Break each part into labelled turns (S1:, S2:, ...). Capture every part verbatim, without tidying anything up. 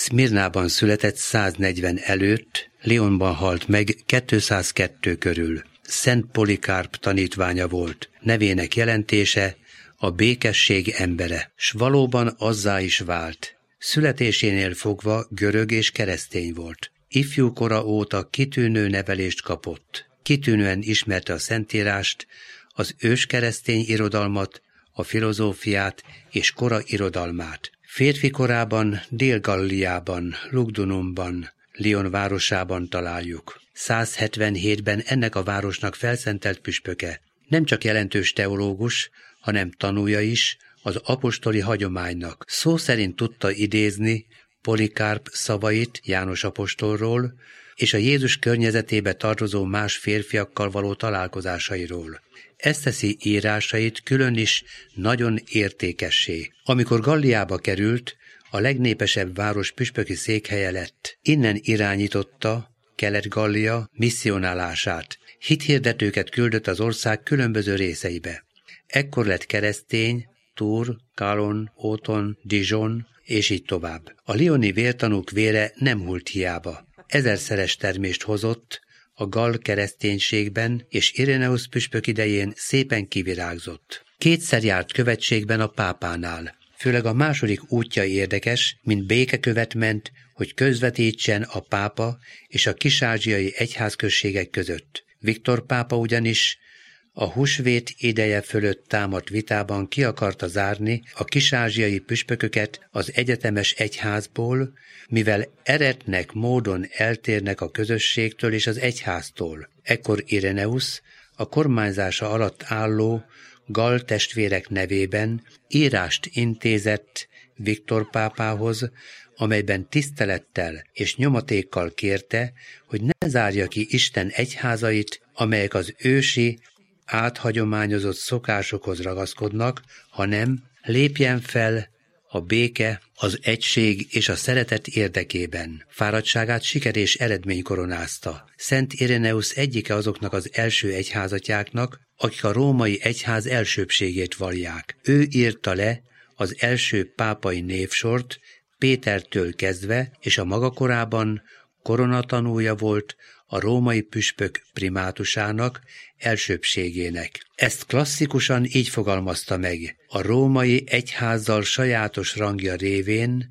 S1: Szmirnában született száznegyven előtt, Lyonban halt meg kétszázkettő körül. Szent Polikárp tanítványa volt. Nevének jelentése a békesség embere, s valóban azzá is vált. Születésénél fogva görög és keresztény volt. Ifjú kora óta kitűnő nevelést kapott. Kitűnően ismerte a Szentírást, az őskeresztény irodalmat, a filozófiát és kora irodalmát. Férfi korában Dél-Galliában, Lugdunumban, Lyon városában találjuk. száz hetvenhétben ennek a városnak felszentelt püspöke. Nem csak jelentős teológus, hanem tanúja is az apostoli hagyománynak. Szó szerint tudta idézni Polikárp szavait János apostolról és a Jézus környezetébe tartozó más férfiakkal való találkozásairól. Ez teszi írásait külön is nagyon értékessé. Amikor Galliába került, a legnépesebb város püspöki székhelye lett. Innen irányította Kelet-Gallia misszionálását. Hithirdetőket küldött az ország különböző részeibe. Ekkor lett keresztény Tours, Calonne, Autun, Dijon, és így tovább. A lyoni vértanúk vére nem hult hiába. Ezerszeres termést hozott a gall kereszténységben, és Iréneusz püspök idején szépen kivirágzott. Kétszer járt követségben a pápánál. Főleg a második útja érdekes, mint békekövet ment, hogy közvetítsen a pápa és a kis-ázsiai egyházközségek között. Viktor pápa ugyanis a húsvét ideje fölött támadt vitában ki akarta zárni a kis-ázsiai püspököket az egyetemes egyházból, mivel eretnek módon eltérnek a közösségtől és az egyháztól. Ekkor Iréneusz a kormányzása alatt álló gall testvérek nevében írást intézett Viktor pápához, amelyben tisztelettel és nyomatékkal kérte, hogy ne zárja ki Isten egyházait, amelyek az ősi, áthagyományozott szokásokhoz ragaszkodnak, hanem lépjen fel a béke, az egység és a szeretet érdekében. Fáradtságát siker és eredmény koronázta. Szent Iréneusz egyike azoknak az első egyházatjáknak, akik a római egyház elsőbbségét vallják. Ő írta le az első pápai névsort Pétertől kezdve, és a maga korában koronatanúja volt a római püspök primátusának, elsőbbségének. Ezt klasszikusan így fogalmazta meg: a római egyházzal sajátos rangja révén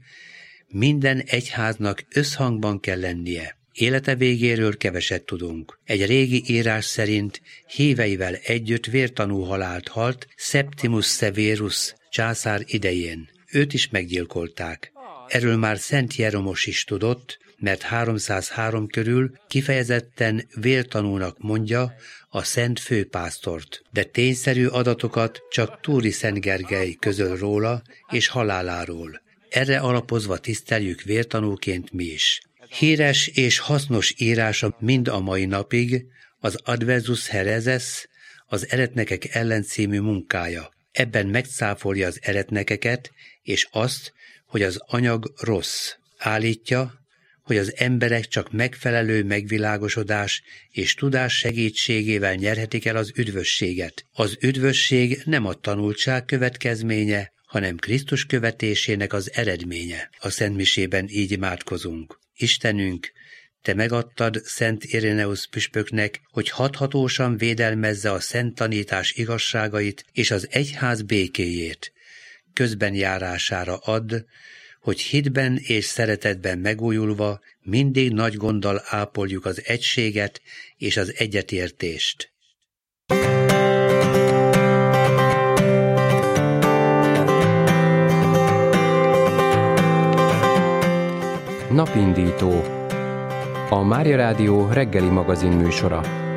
S1: minden egyháznak összhangban kell lennie. Élete végéről keveset tudunk. Egy régi írás szerint híveivel együtt vértanú halált halt Septimus Severus császár idején. Őt is meggyilkolták. Erről már Szent Jeromos is tudott, mert háromszázhárom körül kifejezetten vértanúnak mondja a szent főpásztort, de tényszerű adatokat csak Túri Szent Gergely közöl róla és haláláról. Erre alapozva tiszteljük vértanúként mi is. Híres és hasznos írása mind a mai napig az Adversus Hereses, az eretnekek ellen című munkája. Ebben megcáfolja az eretnekeket és azt, hogy az anyag rossz. Állítja, hogy az emberek csak megfelelő megvilágosodás és tudás segítségével nyerhetik el az üdvösséget. Az üdvösség nem a tanultság következménye, hanem Krisztus követésének az eredménye. A szentmisében így imádkozunk. Istenünk, te megadtad Szent Iréneusz püspöknek, hogy hathatósan védelmezze a szent tanítás igazságait és az egyház békéjét. Közben járására add, hogy hitben és szeretetben megújulva mindig nagy gonddal ápoljuk az egységet és az egyetértést.
S2: Napindító. A Mária Rádió reggeli magazin műsora.